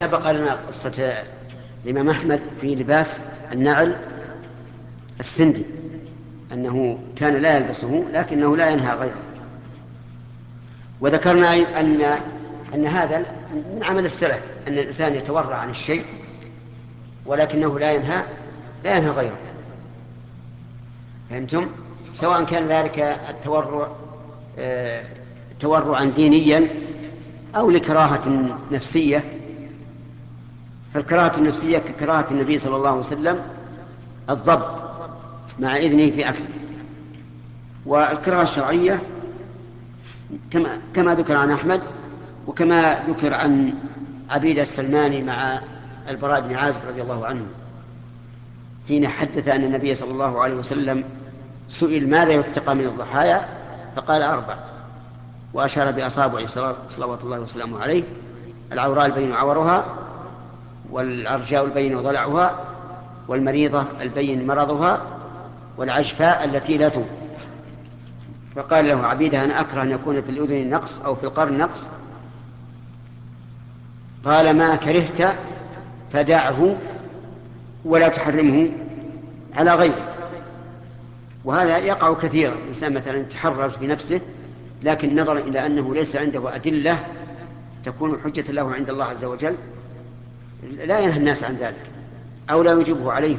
سبق لنا قصة الإمام أحمد في لباس النعل السندي، أنه كان لا يلبسه لكنه لا ينهى غيره. وذكرنا أن هذا من عمل السلف، أن الإنسان يتورع عن الشيء ولكنه لا ينهى غيره. فهمتم؟ سواء كان ذلك تورعا دينيا أو لكراهة نفسية. فالكراهة النفسية ككراهة النبي صلى الله عليه وسلم الضب مع إذنه في أكله. والكراهة الشرعية كما ذكر عن أحمد، وكما ذكر عن عبيد السلماني مع البراء بن عازب رضي الله عنه حين حدث أن النبي صلى الله عليه وسلم سئل ماذا يتقى من الضحايا فقال 4، وأشار بأصابعه صلوات الله وسلامه عليه: العوراء البين عورها، والعرجاء البين ضلعها، والمريضة البين مرضها، والعجفاء التي لا تنقض. فقال له عبيدها: أنا أكره أن يكون في الأذن نقص أو في القرن نقص. قال: ما كرهت فدعه ولا تحرمه على غيره. وهذا يقع كثيرا، الإنسان مثلا يتحرز بنفسه لكن نظرا إلى أنه ليس عنده أدلة تكون حجة له عند الله عز وجل لا ينهى الناس عن ذلك أو لا يجيبه عليه.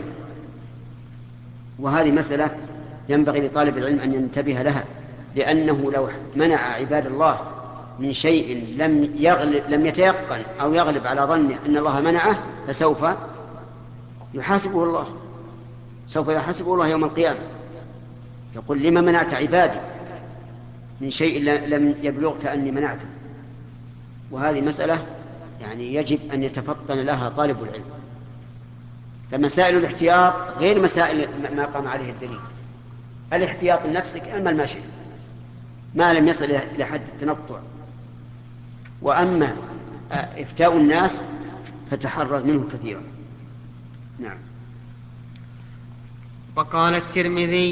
وهذه مسألة ينبغي لطالب العلم أن ينتبه لها، لأنه لو منع عباد الله من شيء لم يتيقن أو يغلب على ظنه أن الله منعه فسوف يحاسبه الله يوم القيامة. يقول: لما منعت عبادي من شيء لم يبلغك أني منعته. وهذه مسألة يعني يجب أن يتفطن لها طالب العلم. فمسائل الاحتياط غير مسائل ما قام عليه الدليل. الاحتياط لنفسك أمل ما شئت ما لم يصل إلى حد التنطع. وأما إفتاء الناس فتحرز منه كثيرا. نعم. وقال الترمذي: